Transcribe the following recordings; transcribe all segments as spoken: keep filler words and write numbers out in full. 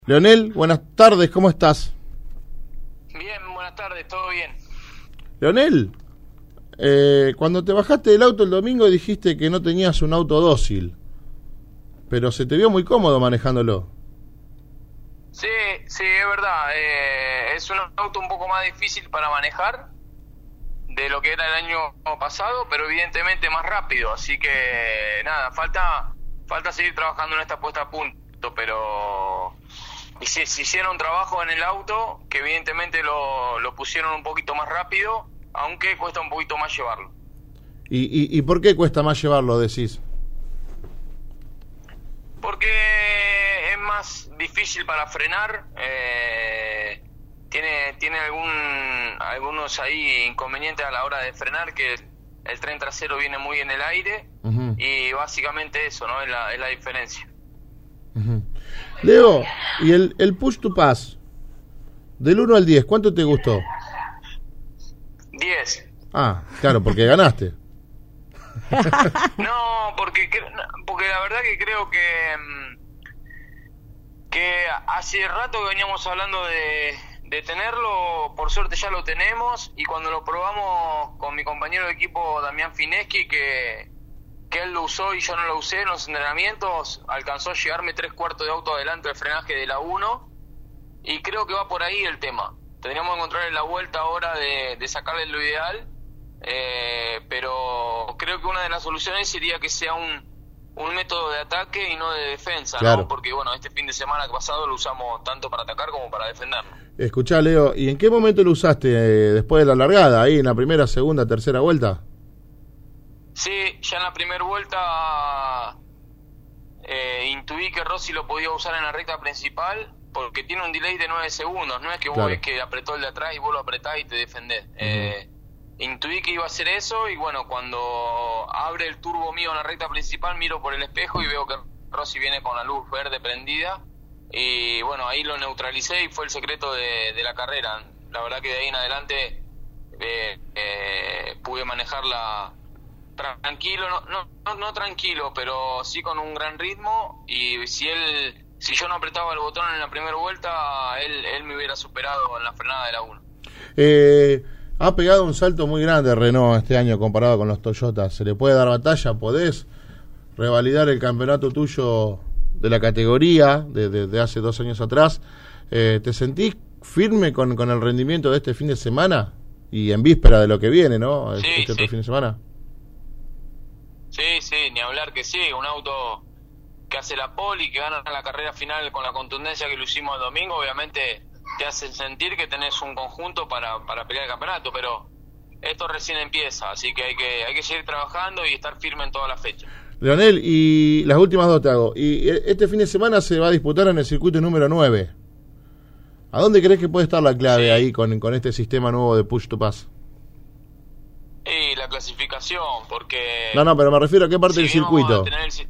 Leonel, buenas tardes, ¿cómo estás? Bien, buenas tardes, todo bien. Leonel, eh, cuando te bajaste del auto el domingo dijiste que no tenías un auto dócil, pero se te vio muy cómodo manejándolo. Sí, sí, es verdad, eh, es un auto un poco más difícil para manejar de lo que era el año pasado, pero evidentemente más rápido, así que nada, falta falta seguir trabajando en esta puesta a punto, pero y se, se hicieron trabajo en el auto que evidentemente lo, lo pusieron un poquito más rápido, aunque cuesta un poquito más llevarlo. ¿Y, y, y por qué cuesta más llevarlo, decís? Porque es más difícil para frenar, eh, tiene tiene algún algunos ahí inconvenientes a la hora de frenar, que el tren trasero viene muy en el aire, uh-huh. Y básicamente eso, ¿no? Es la, es la diferencia. Uh-huh. Leo, ¿y el, el push to pass? Del uno al diez, ¿cuánto te gustó? diez. Ah, claro, porque ganaste. No, porque porque la verdad que creo que que hace rato que veníamos hablando de, de tenerlo, por suerte ya lo tenemos, y cuando lo probamos con mi compañero de equipo Damián Fineschi, que que él lo usó y yo no lo usé en los entrenamientos, alcanzó a llegarme tres cuartos de auto adelante del frenaje de la uno, y creo que va por ahí el tema. Tendríamos que encontrarle la vuelta ahora de, de sacarle lo ideal, eh, pero creo que una de las soluciones sería que sea un, un método de ataque y no de defensa, claro. ¿no? Porque bueno, este fin de semana pasado lo usamos tanto para atacar como para defendernos. Escuchá, Leo, ¿y en qué momento lo usaste? Eh, ¿Después de la largada? ¿Ahí en la primera, segunda, tercera vuelta? Sí, ya en la primera vuelta eh, intuí que Rossi lo podía usar en la recta principal, porque tiene un delay de nueve segundos, no es que vos claro. ves que apretó el de atrás y vos lo apretás y te defendés. Uh-huh. Eh, intuí que iba a hacer eso, y bueno, cuando abre el turbo mío en la recta principal, miro por el espejo y veo que Rossi viene con la luz verde prendida, y bueno, ahí lo neutralicé y fue el secreto de, de la carrera. La verdad que de ahí en adelante eh, eh, pude manejarla tranquilo, no, no, no, no tranquilo, pero sí con un gran ritmo, y si él, si yo no apretaba el botón en la primera vuelta, él, él me hubiera superado en la frenada de la uno. Eh, ha pegado un salto muy grande Renault este año comparado con los Toyota. ¿Se le puede dar batalla? ¿Podés revalidar el campeonato tuyo de la categoría de, de, de hace dos años atrás? Eh, ¿Te sentís firme con, con el rendimiento de este fin de semana? Y en víspera de lo que viene, ¿no? Sí, este sí. otro fin de semana. Sí, sí, ni hablar que sí, un auto que hace la pole y que gana la carrera final con la contundencia que lo hicimos el domingo, obviamente te hace sentir que tenés un conjunto para, para pelear el campeonato, pero esto recién empieza, así que hay que hay que seguir trabajando y estar firme en toda la fecha. Leonel, y las últimas dos te hago, y este fin de semana se va a disputar en el circuito número nueve. ¿A dónde crees que puede estar la clave sí. ahí con, con este sistema nuevo de push to pass? Y la clasificación, porque... No, no, pero me refiero a qué parte si del circuito.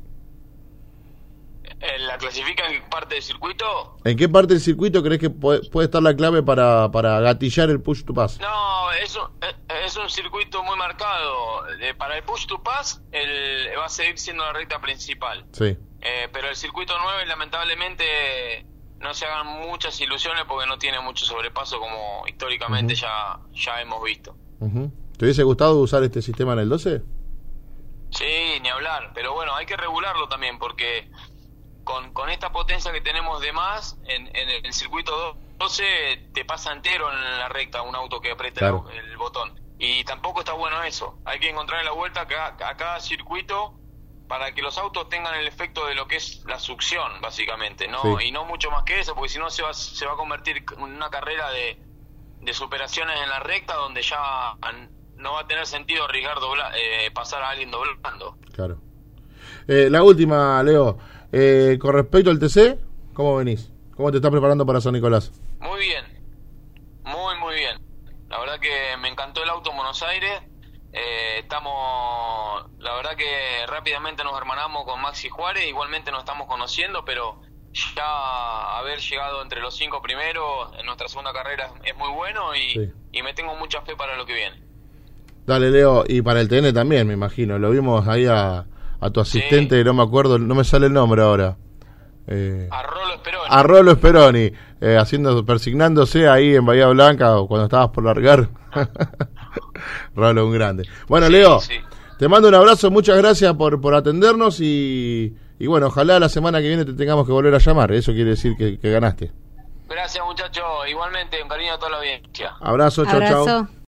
El, ¿La clasifica en parte del circuito? ¿En qué parte del circuito crees que puede, puede estar la clave para, para gatillar el push to pass? No, es un, es un circuito muy marcado. Para el push to pass el, va a seguir siendo la recta principal. Sí. Eh, pero el circuito nueve, lamentablemente, no se hagan muchas ilusiones porque no tiene mucho sobrepaso como históricamente uh-huh. ya, ya hemos visto. Uh-huh. ¿Te hubiese gustado usar este sistema en el doce? Sí, ni hablar, pero bueno, hay que regularlo también, porque con, con esta potencia que tenemos de más, en, en el circuito doce te pasa entero en la recta un auto que aprieta claro. el, el botón, y tampoco está bueno eso. Hay que encontrar la vuelta a cada, a cada circuito para que los autos tengan el efecto de lo que es la succión, básicamente, no sí. y no mucho más que eso, porque si no se va, se va a convertir en una carrera de, de superaciones en la recta donde ya no va a tener sentido arriesgar dobla, eh, pasar a alguien doblando. Claro. Eh, la última, Leo. Eh, con respecto al T C, ¿cómo venís? ¿Cómo te estás preparando para San Nicolás? Muy bien. Muy, muy bien. La verdad que me encantó el auto en Buenos Aires. Eh, estamos... La verdad que rápidamente nos hermanamos con Maxi Juárez. Igualmente nos estamos conociendo, pero ya haber llegado entre los cinco primeros en nuestra segunda carrera es muy bueno, y, sí. y me tengo mucha fe para lo que viene. Dale, Leo, y para el T N también, me imagino. Lo vimos ahí a, a tu asistente, sí. no me acuerdo, no me sale el nombre ahora. Eh, a Rolo Speroni. A Rolo Speroni, eh, haciendo, persignándose ahí en Bahía Blanca o cuando estabas por largar. Rolo, un grande. Bueno, sí, Leo, sí. Te mando un abrazo, muchas gracias por, por atendernos y, y bueno, ojalá la semana que viene te tengamos que volver a llamar. Eso quiere decir que, que ganaste. Gracias, muchachos. Igualmente, un cariño a toda la audiencia. Abrazo, chao, chao.